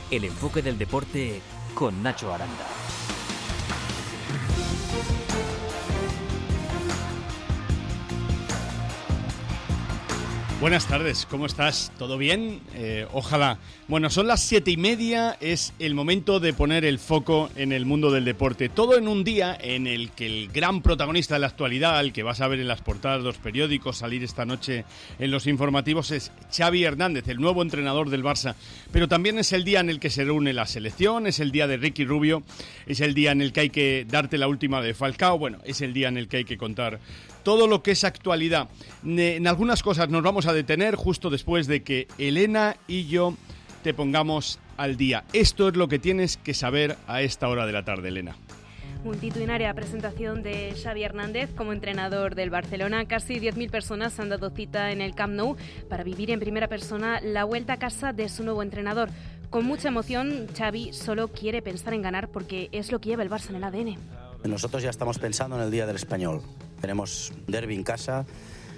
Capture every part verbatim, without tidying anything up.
El enfoque del deporte con Nacho Aranda. Buenas tardes, ¿cómo estás? ¿Todo bien? Eh, ojalá. Bueno, son las siete y media, es el momento de poner el foco en el mundo del deporte. Todo en un día en el que el gran protagonista de la actualidad, el que vas a ver en las portadas de los periódicos, salir esta noche en los informativos, es Xavi Hernández, el nuevo entrenador del Barça. Pero también es el día en el que se reúne la selección, es el día de Ricky Rubio, es el día en el que hay que darte la última de Falcao, bueno, es el día en el que hay que contar todo lo que es actualidad. En algunas cosas nos vamos a detener justo después de que Elena y yo te pongamos al día. Esto es lo que tienes que saber a esta hora de la tarde, Elena. Multitudinaria presentación de Xavi Hernández como entrenador del Barcelona. Casi diez mil personas han dado cita en el Camp Nou para vivir en primera persona la vuelta a casa de su nuevo entrenador. Con mucha emoción, Xavi solo quiere pensar en ganar porque es lo que lleva el Barça en el A D N. Nosotros ya estamos pensando en el día del Español. Tenemos derbi en casa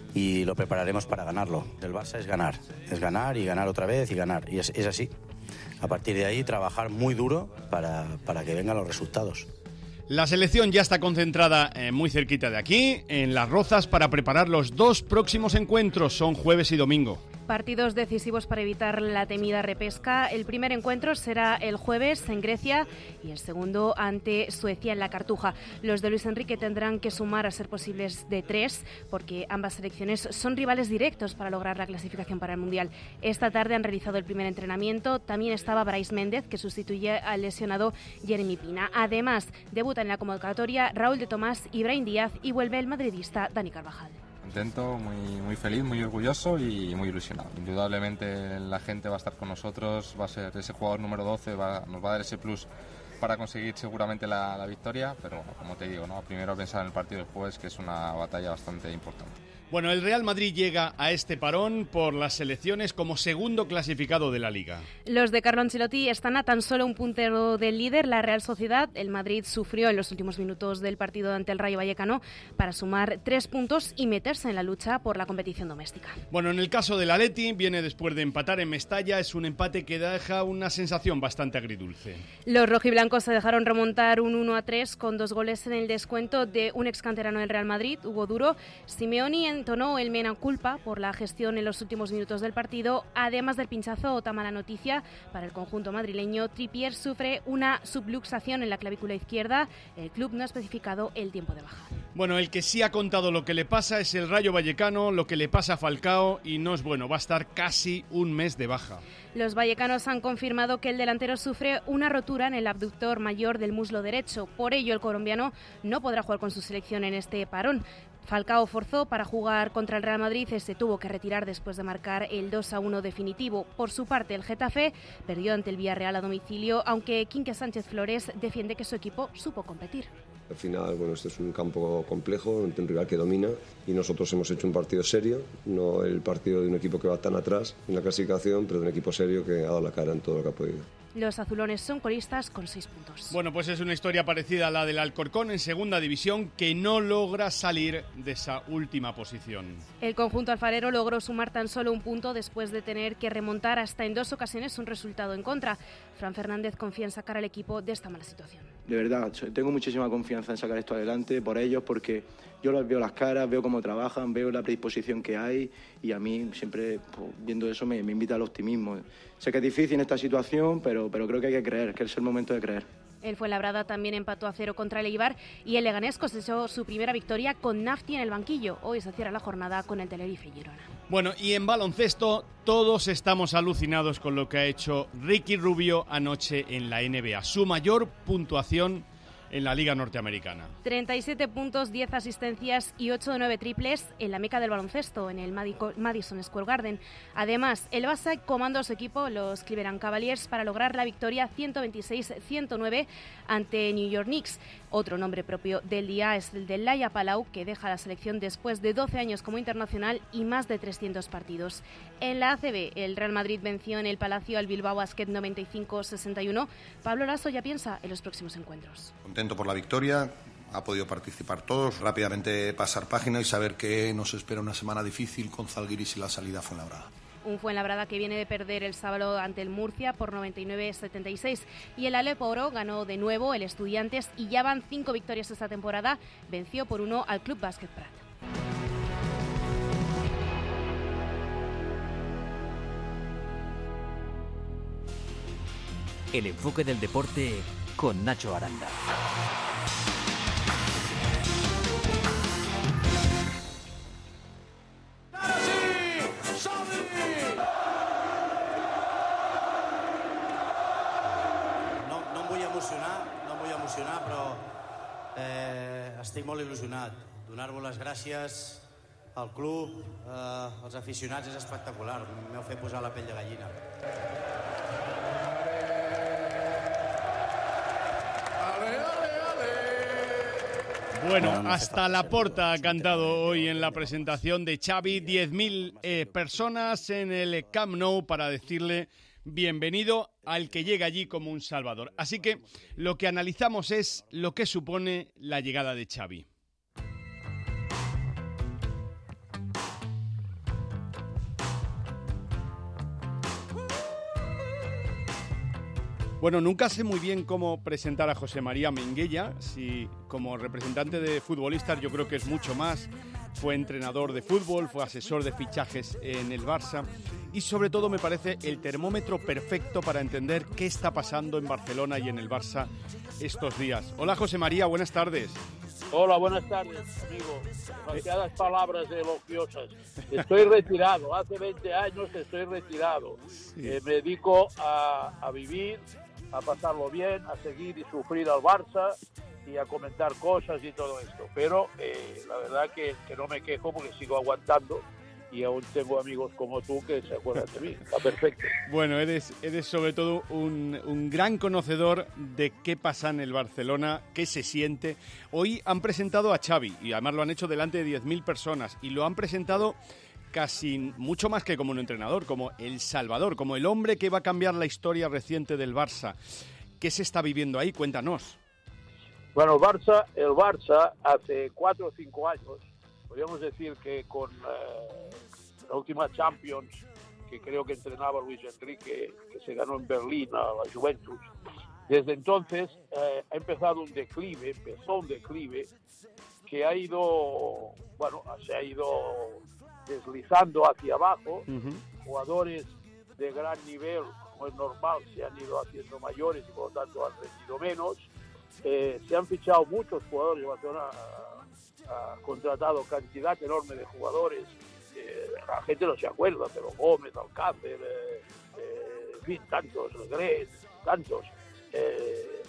y lo prepararemos para ganarlo. El Barça es ganar, es ganar y ganar otra vez y ganar. Y es, es así. A partir de ahí, trabajar muy duro para, para que vengan los resultados. La selección ya está concentrada eh, muy cerquita de aquí, en Las Rozas, para preparar los dos próximos encuentros. Son jueves y domingo. Partidos decisivos para evitar la temida repesca. El primer encuentro será el jueves en Grecia y el segundo ante Suecia en la Cartuja. Los de Luis Enrique tendrán que sumar a ser posibles de tres porque ambas selecciones son rivales directos para lograr la clasificación para el Mundial. Esta tarde han realizado el primer entrenamiento. También estaba Brais Méndez, que sustituye al lesionado Jeremy Pina. Además, debuta en la convocatoria Raúl de Tomás y Brahim Díaz y vuelve el madridista Dani Carvajal. Contento, muy, muy feliz, muy orgulloso y muy ilusionado. Indudablemente la gente va a estar con nosotros, va a ser ese jugador número doce, va, nos va a dar ese plus para conseguir seguramente la, la victoria, pero como te digo, ¿no? Primero pensar en el partido del jueves, que es una batalla bastante importante. Bueno, el Real Madrid llega a este parón por las selecciones como segundo clasificado de la Liga. Los de Carlo Ancelotti están a tan solo un puntero del líder, la Real Sociedad. El Madrid sufrió en los últimos minutos del partido ante el Rayo Vallecano para sumar tres puntos y meterse en la lucha por la competición doméstica. Bueno, en el caso del Atleti, viene después de empatar en Mestalla, es un empate que deja una sensación bastante agridulce. Los rojiblancos se dejaron remontar un uno a tres con dos goles en el descuento de un excanterano del Real Madrid, Hugo Duro. Simeoni en entonó el mea culpa por la gestión en los últimos minutos del partido. Además del pinchazo, otra mala noticia para el conjunto madrileño. Trippier sufre una subluxación en la clavícula izquierda. El club no ha especificado el tiempo de baja. Bueno, el que sí ha contado lo que le pasa es el Rayo Vallecano, lo que le pasa a Falcao, y no es bueno, va a estar casi un mes de baja. Los vallecanos han confirmado que el delantero sufre una rotura en el abductor mayor del muslo derecho. Por ello, el colombiano no podrá jugar con su selección en este parón. Falcao forzó para jugar contra el Real Madrid y se tuvo que retirar después de marcar el dos a uno definitivo. Por su parte, el Getafe perdió ante el Villarreal a domicilio, aunque Quique Sánchez Flores defiende que su equipo supo competir. Al final, bueno, este es un campo complejo, un rival que domina y nosotros hemos hecho un partido serio, no el partido de un equipo que va tan atrás en la clasificación, pero de un equipo serio que ha dado la cara en todo lo que ha podido. Los azulones son colistas con seis puntos. Bueno, pues es una historia parecida a la del Alcorcón en segunda división, que no logra salir de esa última posición. El conjunto alfarero logró sumar tan solo un punto después de tener que remontar hasta en dos ocasiones un resultado en contra. Fran Fernández confía en sacar al equipo de esta mala situación. De verdad, tengo muchísima confianza en sacar esto adelante por ellos, porque yo los veo las caras, veo cómo trabajan, veo la predisposición que hay y a mí siempre, pues, viendo eso me, me invita al optimismo. Sé que es difícil en esta situación, pero, pero creo que hay que creer, que es el momento de creer. El Fuenlabrada también empató a cero contra el Eibar y el Leganés cosechó su primera victoria con Nafti en el banquillo. Hoy se cierra la jornada con el Tenerife y Girona. Bueno, y en baloncesto todos estamos alucinados con lo que ha hecho Ricky Rubio anoche en la N B A. Su mayor puntuación en la Liga Norteamericana. treinta y siete puntos, diez asistencias y ocho de nueve triples en la meca del baloncesto, en el Madison Square Garden. Además, el Barça comandó a su equipo, los Cleveland Cavaliers, para lograr la victoria ciento veintiséis a ciento nueve ante New York Knicks. Otro nombre propio del día es el de Laia Palau, que deja la selección después de doce años como internacional y más de trescientos partidos. En la A C B, el Real Madrid venció en el Palacio al Bilbao Basket noventa y cinco a sesenta y uno. Pablo Lasso ya piensa en los próximos encuentros. Contento por la victoria, ha podido participar todos, rápidamente pasar página y saber que nos espera una semana difícil con Zalgiris y la salida a Fuenlabrada. Un Fuenlabrada que viene de perder el sábado ante el Murcia por noventa y nueve a setenta y seis. Y el Alepo Oro ganó de nuevo el Estudiantes y ya van cinco victorias esta temporada. Venció por uno al Club Básquet Prat. El enfoque del deporte con Nacho Aranda. No, no em vull emocionar, no em vull emocionar, però eh, estic molt il·lusionat. Donar-vos les gràcies al club, eh, als aficionats, és espectacular. M'heu fet posar la pell de gallina. Bueno, hasta Laporta ha cantado hoy en la presentación de Xavi, diez mil eh, personas en el Camp Nou para decirle bienvenido al que llega allí como un salvador. Así que lo que analizamos es lo que supone la llegada de Xavi. Bueno, nunca sé muy bien cómo presentar a José María Minguella. Si como representante de futbolistas yo creo que es mucho más. Fue entrenador de fútbol, fue asesor de fichajes en el Barça y sobre todo me parece el termómetro perfecto para entender qué está pasando en Barcelona y en el Barça estos días. Hola José María, buenas tardes. Hola, buenas tardes, amigo. Demasiadas palabras elogiosas. Estoy retirado, hace veinte años estoy retirado. Sí. Eh, me dedico a, a vivir, a pasarlo bien, a seguir y sufrir al Barça y a comentar cosas y todo esto. Pero eh, la verdad que, que no me quejo porque sigo aguantando y aún tengo amigos como tú que se acuerdan de mí. Está perfecto. Bueno, eres, eres sobre todo un, un gran conocedor de qué pasa en el Barcelona, qué se siente. Hoy han presentado a Xavi y además lo han hecho delante de diez mil personas y lo han presentado casi mucho más que como un entrenador, como el Salvador, como el hombre que va a cambiar la historia reciente del Barça. ¿Qué se está viviendo ahí? Cuéntanos. Bueno, el Barça, el Barça hace cuatro o cinco años, podríamos decir que con eh, la última Champions, que creo que entrenaba Luis Enrique, que se ganó en Berlín a la Juventus, desde entonces eh, ha empezado un declive, empezó un declive que ha ido, bueno, se ha ido deslizando hacia abajo. Uh-huh. Jugadores de gran nivel, como es normal, se han ido haciendo mayores y por lo tanto han rendido menos. Eh, se han fichado muchos jugadores, Barcelona ha, ha contratado cantidad enorme de jugadores, eh, la gente no se acuerda, pero Gómez, Alcácer, eh, eh, en fin, tantos, Gres, tantos, eh,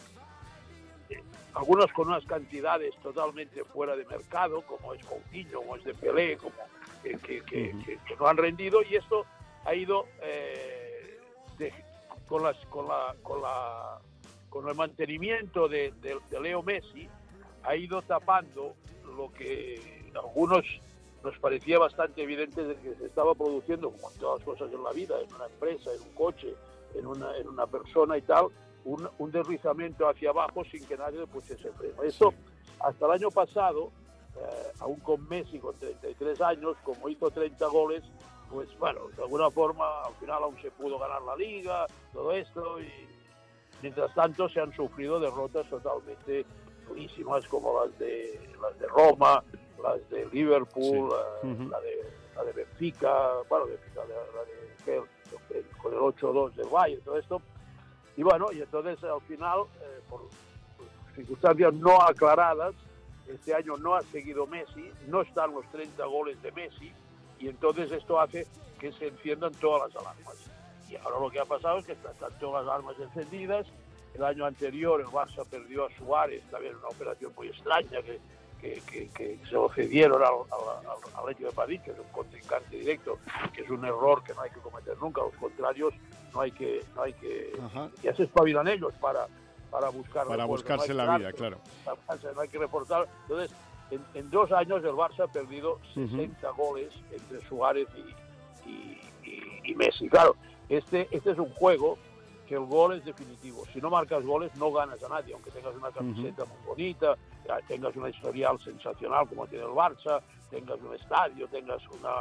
eh, algunos con unas cantidades totalmente fuera de mercado, como es Coutinho, como es Dembélé, como que, que, que, uh-huh. que, que no han rendido, y esto ha ido eh, de, con, las, con la... Con la con el mantenimiento de, de, de Leo Messi, ha ido tapando lo que a algunos nos parecía bastante evidente de que se estaba produciendo, como en todas las cosas en la vida, en una empresa, en un coche, en una, en una persona y tal, un, un deslizamiento hacia abajo sin que nadie le pusiese freno. Esto, hasta el año pasado, eh, aún con Messi, con treinta y tres años, como hizo treinta goles, pues bueno, de alguna forma, al final aún se pudo ganar la Liga, todo esto, y mientras tanto se han sufrido derrotas totalmente durísimas como las de las de Roma, las de Liverpool, sí. la, uh-huh. la, de, la de Benfica, bueno, Benfica, la, la de, con el ocho dos del Bayern, todo esto. Y bueno, y entonces al final, eh, por, por circunstancias no aclaradas, este año no ha seguido Messi, no están los treinta goles de Messi, y entonces esto hace que se enciendan todas las alarmas. Y ahora lo que ha pasado es que están todas las armas encendidas. El año anterior el Barça perdió a Suárez, también una operación muy extraña, que, que, que, que se lo cedieron al, al, al Atlético de Madrid, que es un contrincante directo, que es un error que no hay que cometer nunca. A los contrarios no hay que... No hay que ya se espabilan ellos para, para buscar... Para buscarse no la vida, claro. No hay que reforzar. Entonces, en, en dos años el Barça ha perdido sesenta uh-huh. goles entre Suárez y, y, y, y Messi. Claro. Este, este es un juego que el gol es definitivo. Si no marcas goles, no ganas a nadie, aunque tengas una camiseta uh-huh. muy bonita, tengas una historial sensacional como tiene el Barça, tengas un estadio, tengas una,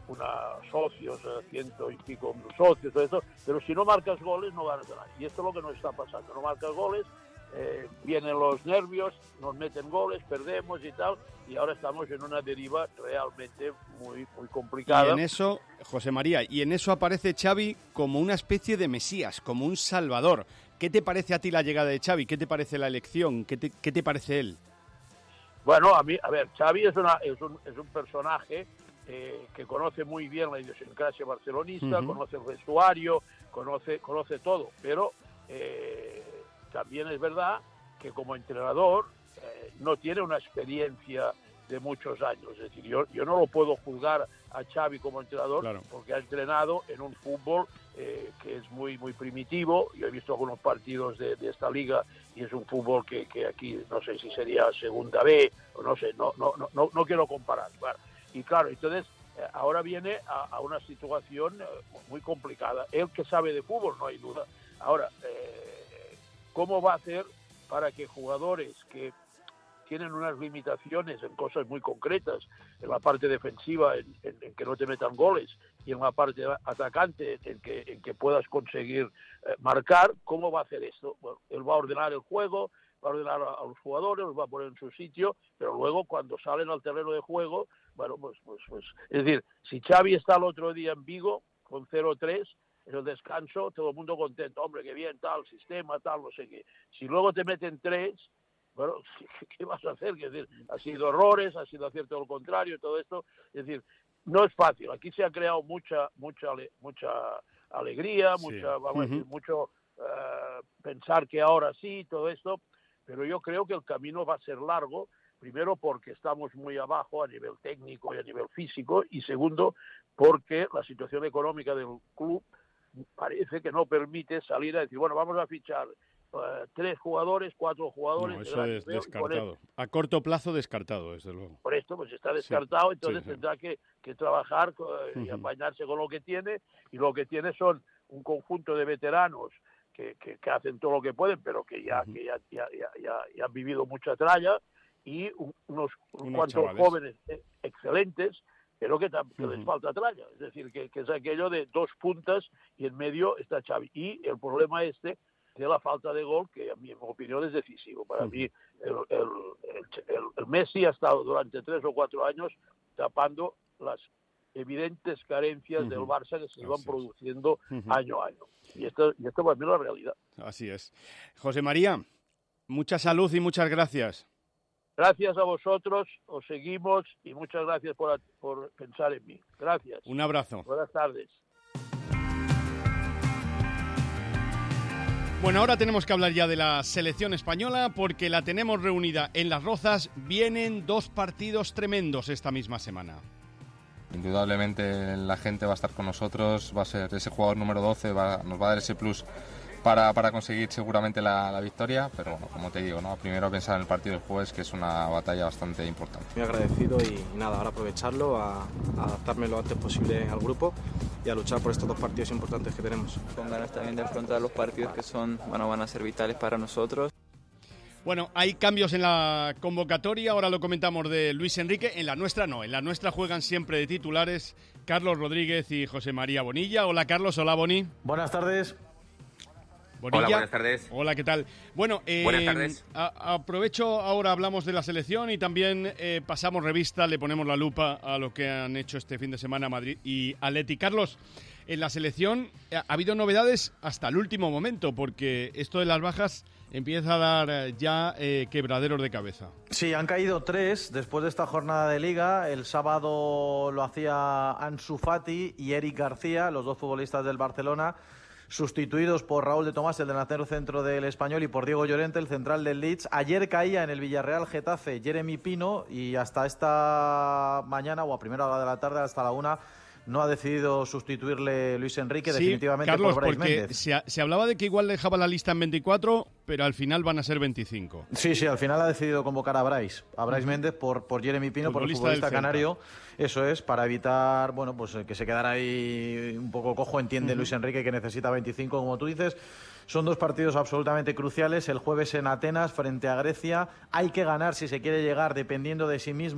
unos socios, ciento y pico socios, todo eso, pero si no marcas goles no ganas nada. Y esto es lo que nos está pasando, no marcas goles, eh, vienen los nervios, nos meten goles, perdemos y tal, y ahora estamos en una deriva realmente muy, muy complicada. Y en eso, José María, y en eso aparece Xavi como una especie de mesías, como un salvador. ¿Qué te parece a ti la llegada de Xavi? ¿Qué te parece la elección? ¿Qué te, qué te parece él? Bueno, a mí, a ver, Xavi es, una, es, un, es un personaje eh, que conoce muy bien la idiosincrasia barcelonista, uh-huh. conoce el vestuario, conoce, conoce todo, pero eh, también es verdad que como entrenador eh, no tiene una experiencia de muchos años. Es decir, yo, yo no lo puedo juzgar a Xavi como entrenador, claro, porque ha entrenado en un fútbol eh, que es muy muy primitivo. Yo he visto algunos partidos de, de esta liga y es un fútbol que, que aquí no sé si sería segunda B o no sé, no no no no, no quiero comparar. Bueno, y claro, entonces eh, ahora viene a, a una situación eh, muy complicada. Él que sabe de fútbol, no hay duda. Ahora, eh, ¿cómo va a hacer para que jugadores que tienen unas limitaciones en cosas muy concretas, en la parte defensiva, en, en, en que no te metan goles, y en la parte atacante, en que, en que puedas conseguir eh, marcar? ¿Cómo va a hacer esto? Bueno, él va a ordenar el juego, va a ordenar a, a los jugadores, los va a poner en su sitio, pero luego cuando salen al terreno de juego, bueno, pues, pues, pues es decir, si Xavi está el otro día en Vigo con cero tres, en el descanso, todo el mundo contento, hombre, qué bien, tal, sistema, tal, no sé qué. Si luego te meten tres, bueno, ¿qué vas a hacer? Es decir, ha sido errores, ha sido acierto lo contrario, todo esto. Es decir, no es fácil. Aquí se ha creado mucha mucha mucha alegría, sí. mucha, vamos uh-huh. a decir, mucho uh, pensar que ahora sí, todo esto, pero yo creo que el camino va a ser largo, primero porque estamos muy abajo a nivel técnico y a nivel físico, y segundo porque la situación económica del club parece que no permite salir a decir, bueno, vamos a fichar Uh, tres jugadores, cuatro jugadores. No, eso es descartado. A corto plazo descartado, desde luego. Por esto, pues está descartado, sí, entonces sí, sí. tendrá que, que trabajar uh, y uh-huh. apañarse con lo que tiene, y lo que tiene son un conjunto de veteranos que, que, que hacen todo lo que pueden, pero que ya, uh-huh. que ya, ya, ya, ya, ya han vivido mucha tralla, y un, unos, unos cuantos chavales. jóvenes eh, excelentes, pero que, tam- que uh-huh. les falta tralla. Es decir, que, que es aquello de dos puntas y en medio está Xavi. Y el problema este de la falta de gol, que a mi opinión es decisivo. Para uh-huh. mí, el, el, el, el Messi ha estado durante tres o cuatro años tapando las evidentes carencias uh-huh. del Barça que se iban Así produciendo uh-huh. año a año. Y esto, y esto para mí es la realidad. Así es. José María, mucha salud y muchas gracias. Gracias a vosotros, os seguimos y muchas gracias por, por pensar en mí. Gracias. Un abrazo. Buenas tardes. Bueno, ahora tenemos que hablar ya de la selección española porque la tenemos reunida en Las Rozas. Vienen dos partidos tremendos esta misma semana. Indudablemente la gente va a estar con nosotros, va a ser ese jugador número doce, va, nos va a dar ese plus para, para conseguir seguramente la, la victoria, pero bueno, como te digo, ¿no? Primero pensar en el partido del jueves, que es una batalla bastante importante. Muy agradecido y, y nada, ahora aprovecharlo, a, a adaptarme lo antes posible al grupo y a luchar por estos dos partidos importantes que tenemos. Con ganas también de afrontar los partidos que son, bueno, van a ser vitales para nosotros. Bueno, hay cambios en la convocatoria, ahora lo comentamos de Luis Enrique, en la nuestra no, en la nuestra juegan siempre de titulares Carlos Rodríguez y José María Bonilla. Hola Carlos, hola Boni. Buenas tardes. Bonilla. Hola, buenas tardes. Hola, ¿qué tal? Bueno, eh, buenas tardes. A, aprovecho, ahora hablamos de la selección y también eh, pasamos revista, le ponemos la lupa a lo que han hecho este fin de semana Madrid y Atleti. Carlos, en la selección ha habido novedades hasta el último momento, porque esto de las bajas empieza a dar ya eh, quebraderos de cabeza. Sí, han caído tres después de esta jornada de Liga. El sábado lo hacía Ansu Fati y Eric García, los dos futbolistas del Barcelona, sustituidos por Raúl de Tomás, el delantero centro del Español, y por Diego Llorente, el central del Leeds. Ayer caía en el Villarreal Getafe Jeremy Pino y hasta esta mañana o a primera hora de la tarde, hasta la una, no ha decidido sustituirle Luis Enrique, sí, definitivamente, Carlos, por Brais porque Méndez. Se, se hablaba de que igual dejaba la lista en veinticuatro, pero al final van a ser veinticinco. Sí, sí, al final ha decidido convocar a Brais, a Brais uh-huh. Méndez por, por Jeremy Pino, por el futbolista canario. Eso es, para evitar, bueno, pues que se quedara ahí un poco cojo. Entiende uh-huh. Luis Enrique que necesita veinticinco, como tú dices. Son dos partidos absolutamente cruciales. El jueves en Atenas frente a Grecia. Hay que ganar si se quiere llegar, dependiendo de sí mismo,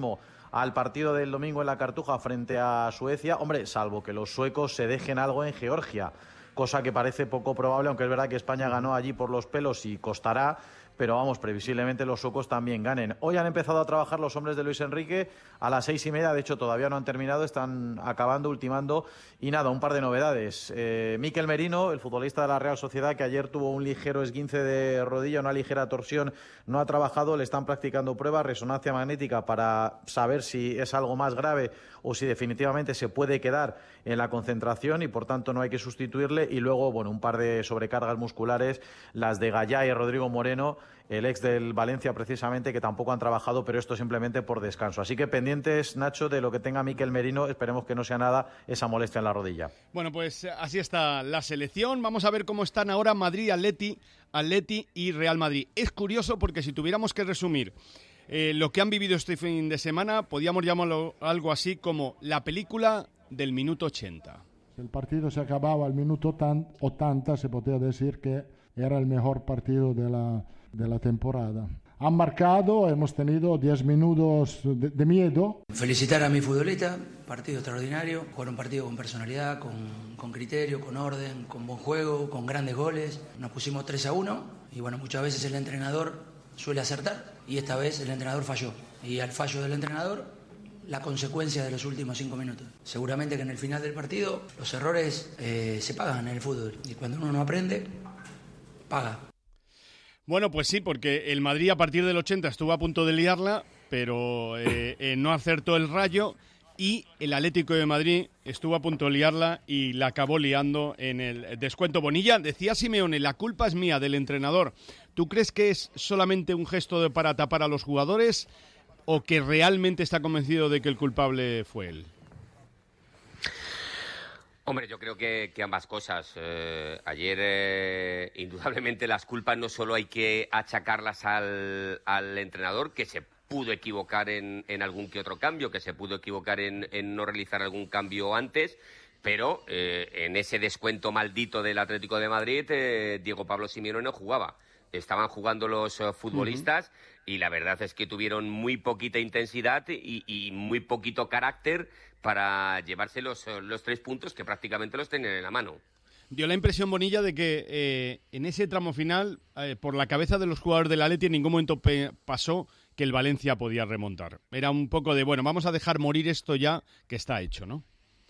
al partido del domingo en la Cartuja frente a Suecia, hombre, salvo que los suecos se dejen algo en Georgia, cosa que parece poco probable, aunque es verdad que España ganó allí por los pelos y costará, pero vamos, previsiblemente los suecos también ganen. Hoy han empezado a trabajar los hombres de Luis Enrique a las seis y media, de hecho todavía no han terminado, están acabando, ultimando, y nada, un par de novedades. Eh, Mikel Merino, el futbolista de la Real Sociedad, que ayer tuvo un ligero esguince de rodilla, una ligera torsión, no ha trabajado, le están practicando pruebas, resonancia magnética, para saber si es algo más grave o si definitivamente se puede quedar en la concentración y por tanto no hay que sustituirle. Y luego, bueno, un par de sobrecargas musculares, las de Gallá y Rodrigo Moreno, el ex del Valencia precisamente, que tampoco han trabajado, pero esto simplemente por descanso. Así que pendientes, Nacho, de lo que tenga Mikel Merino, esperemos que no sea nada esa molestia en la rodilla. Bueno, pues así está la selección. Vamos a ver cómo están ahora Madrid, Atleti, Atleti y Real Madrid. Es curioso porque si tuviéramos que resumir eh, lo que han vivido este fin de semana, podríamos llamarlo algo así como la película del minuto ochenta. El partido se acababa al minuto ochenta, se podía decir que era el mejor partido de la, de la temporada. Han marcado, hemos tenido diez minutos de, de miedo. Felicitar a mi futbolista, partido extraordinario, jugar un partido con personalidad, con, con criterio, con orden, con buen juego, con grandes goles. Nos pusimos tres a uno y bueno, muchas veces el entrenador suele acertar y esta vez el entrenador falló. Y al fallo del entrenador, la consecuencia de los últimos cinco minutos. Seguramente que en el final del partido los errores eh, se pagan en el fútbol y cuando uno no aprende, paga. Bueno, pues sí, porque el Madrid a partir del ochenta estuvo a punto de liarla, pero eh, eh, no acertó el Rayo, y el Atlético de Madrid estuvo a punto de liarla y la acabó liando en el descuento. Bonilla, decía Simeone, la culpa es mía, del entrenador. ¿Tú crees que es solamente un gesto de para tapar a los jugadores o que realmente está convencido de que el culpable fue él? Hombre, yo creo que, que ambas cosas. Eh, ayer, eh, indudablemente, las culpas no solo hay que achacarlas al, al entrenador, que se pudo equivocar en, en algún que otro cambio, que se pudo equivocar en, en no realizar algún cambio antes, pero eh, en ese descuento maldito del Atlético de Madrid, eh, Diego Pablo Simeone no jugaba. Estaban jugando los uh, futbolistas uh-huh. y la verdad es que tuvieron muy poquita intensidad y, y muy poquito carácter para llevarse los, los tres puntos que prácticamente los tenían en la mano. Dio la impresión, Bonilla, de que eh, en ese tramo final, eh, por la cabeza de los jugadores del Atleti, en ningún momento pe- pasó que el Valencia podía remontar. Era un poco de, bueno, vamos a dejar morir esto ya, que está hecho, ¿no?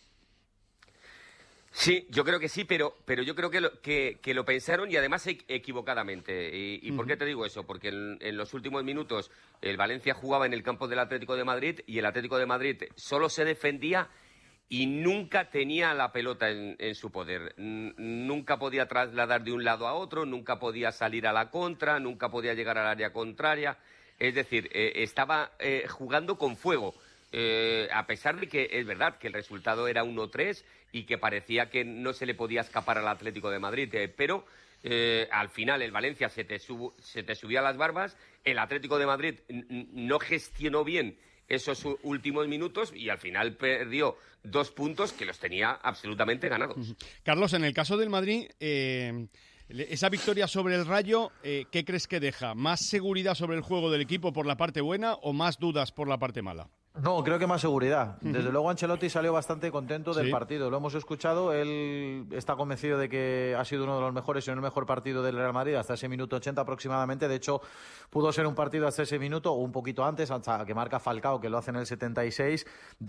Sí, yo creo que sí, pero, pero yo creo que lo, que, que lo pensaron y además equivocadamente. ¿Y, y uh-huh. por qué te digo eso? Porque en, en los últimos minutos el Valencia jugaba en el campo del Atlético de Madrid y el Atlético de Madrid solo se defendía y nunca tenía la pelota en, en su poder. N- nunca podía trasladar de un lado a otro, nunca podía salir a la contra, nunca podía llegar al área contraria. Es decir, eh, estaba eh, jugando con fuego. Eh, a pesar de que es verdad que el resultado era uno tres y que parecía que no se le podía escapar al Atlético de Madrid, eh, pero eh, al final el Valencia se te, sub, se te subía a las barbas, el Atlético de Madrid n- no gestionó bien esos últimos minutos y al final perdió dos puntos que los tenía absolutamente ganados. Carlos, en el caso del Madrid, eh, esa victoria sobre el Rayo, eh, ¿qué crees que deja? ¿Más seguridad sobre el juego del equipo por la parte buena o más dudas por la parte mala? No, creo que más seguridad. Desde uh-huh. luego Ancelotti salió bastante contento del sí. partido. Lo hemos escuchado. Él está convencido de que ha sido uno de los mejores, si no el mejor partido del Real Madrid hasta ese minuto ochenta aproximadamente. De hecho, pudo ser un partido hasta ese minuto o un poquito antes, hasta que marca Falcao, que lo hace en el setenta y seis,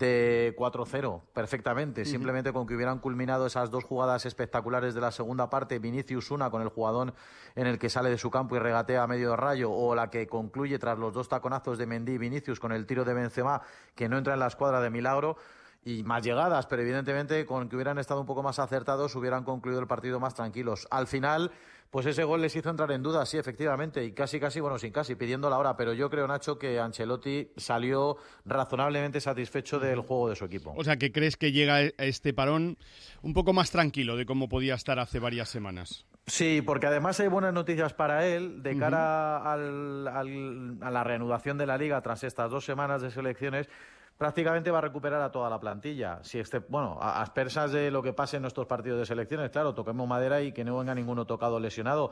de cuatro cero perfectamente. Uh-huh. Simplemente con que hubieran culminado esas dos jugadas espectaculares de la segunda parte, Vinicius una con el jugador en el que sale de su campo y regatea a medio rayo, o la que concluye tras los dos taconazos de Mendy y Vinicius con el tiro de Benzema, que no entra en la escuadra de milagro, y más llegadas, pero evidentemente con que hubieran estado un poco más acertados hubieran concluido el partido más tranquilos. Al final, pues ese gol les hizo entrar en duda, sí, efectivamente, y casi, casi, bueno, sin casi, pidiendo la hora, pero yo creo, Nacho, que Ancelotti salió razonablemente satisfecho del juego de su equipo. O sea, que crees que llega a este parón un poco más tranquilo de cómo podía estar hace varias semanas. Sí, porque además hay buenas noticias para él de cara uh-huh. al, al, a la reanudación de la Liga tras estas dos semanas de selecciones. Prácticamente va a recuperar a toda la plantilla. Si este, bueno, a, a expensas de lo que pase en nuestros partidos de selecciones, claro, toquemos madera y que no venga ninguno tocado o lesionado.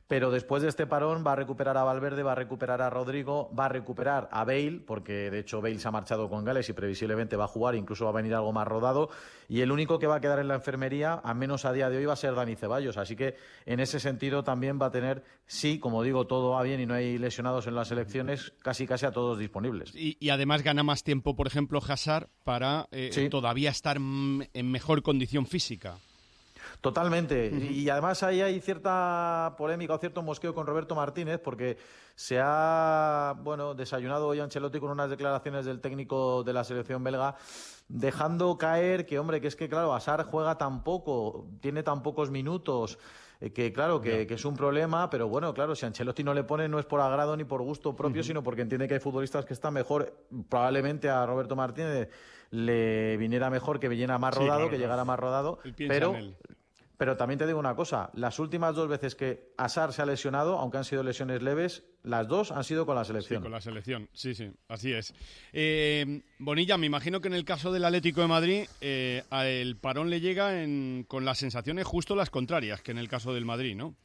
pero después de este parón va a recuperar a Valverde, va a recuperar a Rodrigo, va a recuperar a Bale, porque de hecho Bale se ha marchado con Gales y previsiblemente va a jugar, incluso va a venir algo más rodado, y el único que va a quedar en la enfermería, al menos a día de hoy, va a ser Dani Ceballos, así que en ese sentido también va a tener, sí, como digo, todo va bien y no hay lesionados en las selecciones, casi casi a todos disponibles. Y, y además gana más tiempo, por ejemplo, Hazard, para eh, sí. todavía estar m- en mejor condición física. Totalmente, uh-huh. y además ahí hay cierta polémica o cierto mosqueo con Roberto Martínez, porque se ha bueno desayunado hoy Ancelotti con unas declaraciones del técnico de la selección belga, dejando caer que, hombre, que es que claro, Hazard juega tan poco, tiene tan pocos minutos, eh, que claro, que, yeah. que es un problema, pero bueno, claro, si Ancelotti no le pone no es por agrado ni por gusto propio, uh-huh. sino porque entiende que hay futbolistas que están mejor. Probablemente a Roberto Martínez le viniera mejor que viniera más rodado, sí, claro, que llegara más rodado, pero... Pero también te digo una cosa, las últimas dos veces que Hazard se ha lesionado, aunque han sido lesiones leves, las dos han sido con la selección. Sí, con la selección, sí, sí, así es. Eh, Bonilla, me imagino que en el caso del Atlético de Madrid, eh, el parón le llega en, con las sensaciones justo las contrarias que en el caso del Madrid, ¿no?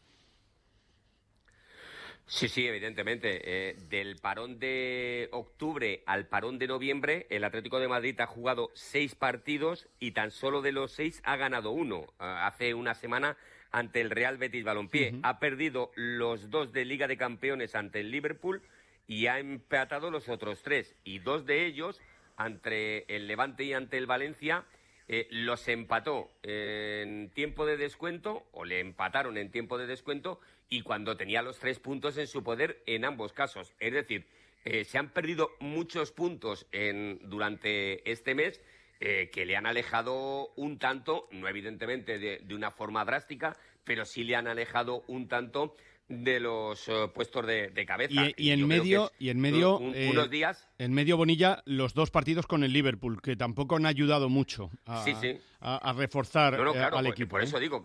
Sí, sí, evidentemente. Eh, del parón de octubre al parón de noviembre, el Atlético de Madrid ha jugado seis partidos y tan solo de los seis ha ganado uno. Uh, hace una semana ante el Real Betis Balompié. Uh-huh. Ha perdido los dos de Liga de Campeones ante el Liverpool y ha empatado los otros tres. Y dos de ellos, ante el Levante y ante el Valencia, eh, los empató en tiempo de descuento, o le empataron en tiempo de descuento, y cuando tenía los tres puntos en su poder en ambos casos. Es decir, eh, se han perdido muchos puntos en, durante este mes eh, que le han alejado un tanto, no evidentemente de, de una forma drástica, pero sí le han alejado un tanto de los uh, puestos de, de cabeza. Y, y en medio, y en medio un, eh, unos días... En medio, Bonilla, los dos partidos con el Liverpool, que tampoco han ayudado mucho a, sí, sí. a, a reforzar no, no, claro, eh, al por, equipo. Por ¿eh? eso digo...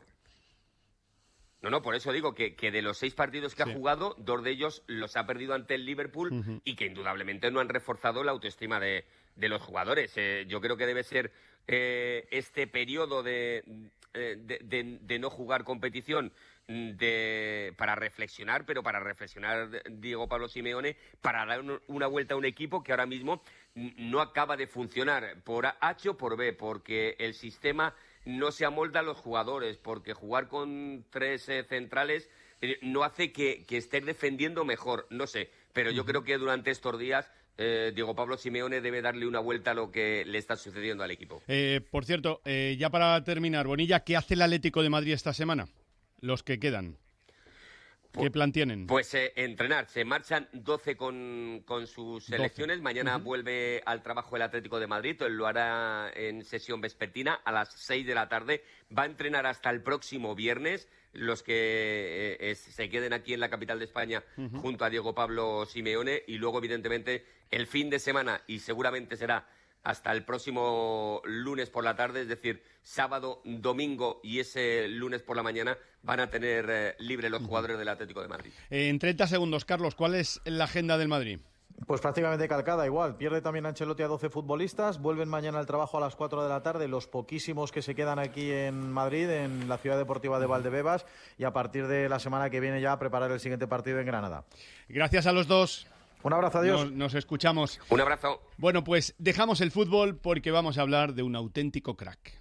No, no, por eso digo que, que de los seis partidos que sí. ha jugado, dos de ellos los ha perdido ante el Liverpool uh-huh. y que indudablemente no han reforzado la autoestima de, de los jugadores. Eh, yo creo que debe ser eh, este periodo de, de, de, de no jugar competición de, para reflexionar, pero para reflexionar Diego Pablo Simeone, para dar un, una vuelta a un equipo que ahora mismo no acaba de funcionar por H o por B, porque el sistema no se amolda a los jugadores, porque jugar con tres eh, centrales eh, no hace que, que estén defendiendo mejor, no sé, pero yo creo que durante estos días eh, Diego Pablo Simeone debe darle una vuelta a lo que le está sucediendo al equipo. Eh, por cierto, eh, ya para terminar, Bonilla, ¿qué hace el Atlético de Madrid esta semana? Los que quedan. ¿Qué plan tienen? Pues eh, entrenar. Se marchan doce con, con sus selecciones. doce. Mañana uh-huh. vuelve al trabajo el Atlético de Madrid. Lo hará en sesión vespertina a las seis de la tarde. Va a entrenar hasta el próximo viernes. Los que eh, es, se queden aquí en la capital de España uh-huh. junto a Diego Pablo Simeone. Y luego, evidentemente, el fin de semana, y seguramente será hasta el próximo lunes por la tarde, es decir, sábado, domingo y ese lunes por la mañana van a tener eh, libre los jugadores del Atlético de Madrid. Eh, en treinta segundos, Carlos, ¿cuál es la agenda del Madrid? Pues prácticamente calcada, igual. Pierde también Ancelotti a doce futbolistas, vuelven mañana al trabajo a las cuatro de la tarde, los poquísimos que se quedan aquí en Madrid, en la Ciudad Deportiva de Valdebebas, y a partir de la semana que viene ya a preparar el siguiente partido en Granada. Gracias a los dos. Un abrazo, adiós. Nos, nos escuchamos. Un abrazo. Bueno, pues dejamos el fútbol porque vamos a hablar de un auténtico crack.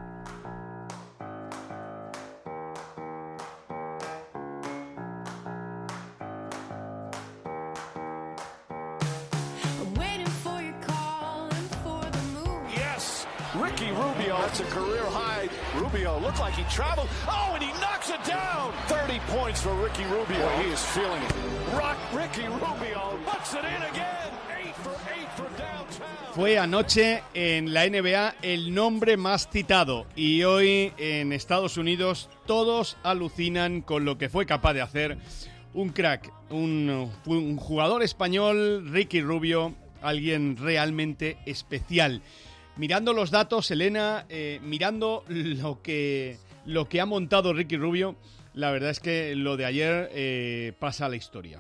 Ricky Rubio, that's a career high. Rubio looked like he traveled. Oh, and he knocks it down. thirty points for Ricky Rubio. Boy, he is feeling it. Rock Ricky Rubio puts it in again. Eight for eight for downtown. Fue anoche en la N B A el nombre más citado y hoy en Estados Unidos todos alucinan con lo que fue capaz de hacer un crack, un, un jugador español, Ricky Rubio, alguien realmente especial. Mirando los datos, Elena, eh, mirando lo que, lo que ha montado Ricky Rubio, la verdad es que lo de ayer eh, pasa a la historia.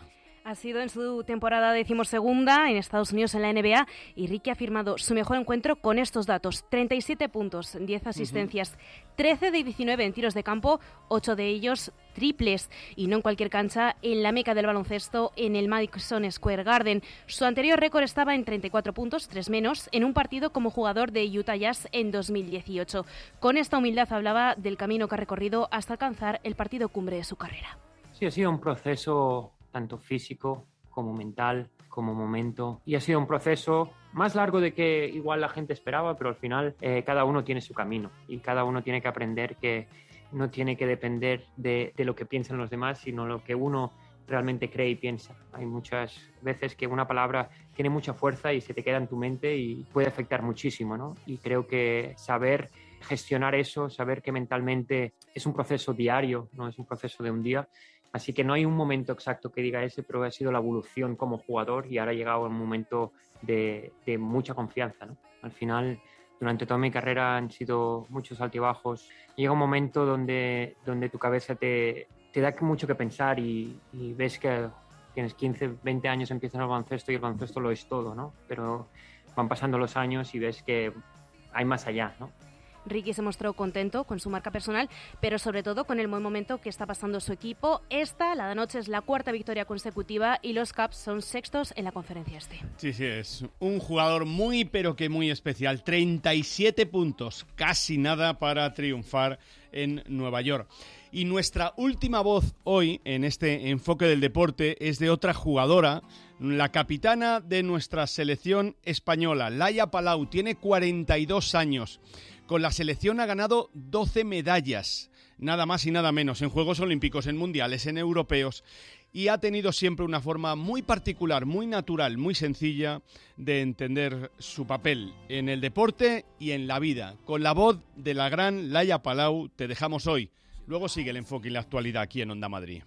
Ha sido en su temporada decimosegunda en Estados Unidos en la N B A y Ricky ha firmado su mejor encuentro con estos datos: treinta y siete puntos, diez asistencias, uh-huh. trece de diecinueve en tiros de campo, ocho de ellos triples, y no en cualquier cancha, en la meca del baloncesto, en el Madison Square Garden. Su anterior récord estaba en treinta y cuatro puntos, tres menos, en un partido como jugador de Utah Jazz en dos mil dieciocho. Con esta humildad hablaba del camino que ha recorrido hasta alcanzar el partido cumbre de su carrera. Sí, ha sido un proceso tanto físico como mental, como momento, y ha sido un proceso más largo de que igual la gente esperaba, pero al final eh, cada uno tiene su camino y cada uno tiene que aprender que no tiene que depender de, de lo que piensan los demás, sino lo que uno realmente cree y piensa. Hay muchas veces que una palabra tiene mucha fuerza y se te queda en tu mente y puede afectar muchísimo, ¿no? Y creo que saber gestionar eso, saber que mentalmente es un proceso diario, no es un proceso de un día. Así que no hay un momento exacto que diga ese, pero ha sido la evolución como jugador y ahora ha llegado un momento de, de mucha confianza, ¿no? Al final, durante toda mi carrera han sido muchos altibajos. Llega un momento donde, donde tu cabeza te, te da mucho que pensar y, y ves que tienes quince, veinte años, empiezas el baloncesto y el baloncesto lo es todo, ¿no? Pero van pasando los años y ves que hay más allá, ¿no? Ricky se mostró contento con su marca personal, pero sobre todo con el buen momento que está pasando su equipo. Esta, la de anoche, es la cuarta victoria consecutiva y los Caps son sextos en la conferencia este. Sí, sí, es un jugador muy, pero que muy especial. treinta y siete puntos, casi nada para triunfar en Nueva York. Y nuestra última voz hoy en este enfoque del deporte es de otra jugadora, la capitana de nuestra selección española, Laia Palau. Tiene cuarenta y dos años. Con la selección ha ganado doce medallas, nada más y nada menos, en Juegos Olímpicos, en Mundiales, en Europeos, y ha tenido siempre una forma muy particular, muy natural, muy sencilla de entender su papel en el deporte y en la vida. Con la voz de la gran Laia Palau te dejamos hoy. Luego sigue el enfoque y la actualidad aquí en Onda Madrid.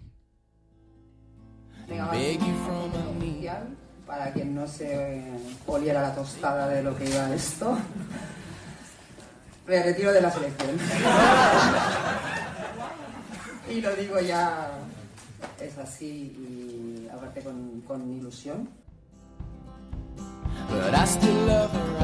Para quien no se oliera la tostada de lo que iba esto. Me retiro de la selección. Y lo digo ya, es así, y aparte con, con ilusión. But I still love her.